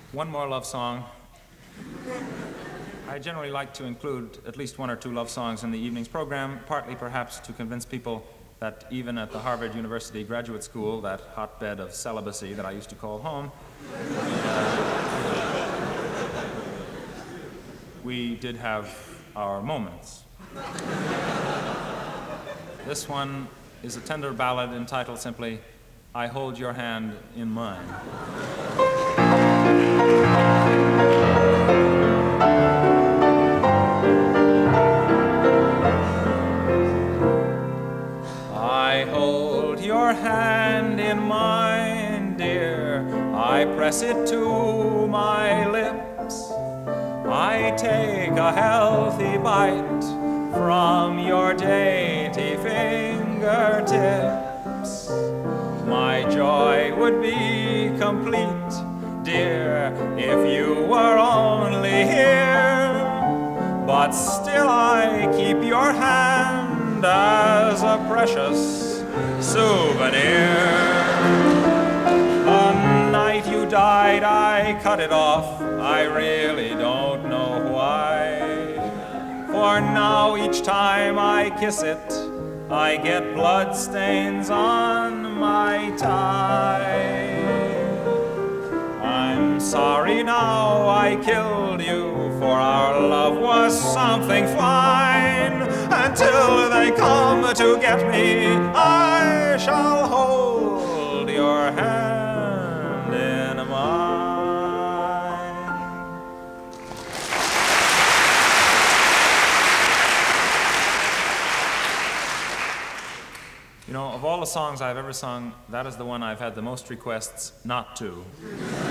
one more love song. I generally like to include at least one or two love songs in the evening's program, partly perhaps to convince people that even at the Harvard University Graduate School, that hotbed of celibacy that I used to call home, we did have our moments. This one is a tender ballad entitled simply, I Hold Your Hand in Mine. I hold your hand in mine, dear. I press it to my lips. I take a healthy bite from your dainty fingertips. My joy would be complete, dear, if you were only here. But still I keep your hand as a precious souvenir. The night you died, I cut it off. I really don't know why. For now, each time I kiss it, I get blood stains on my tie. I'm sorry now I killed you, for our love was something fine. Until they come to get me, I shall hold your hand in mine. You know, of all the songs I've ever sung, that is the one I've had the most requests not to.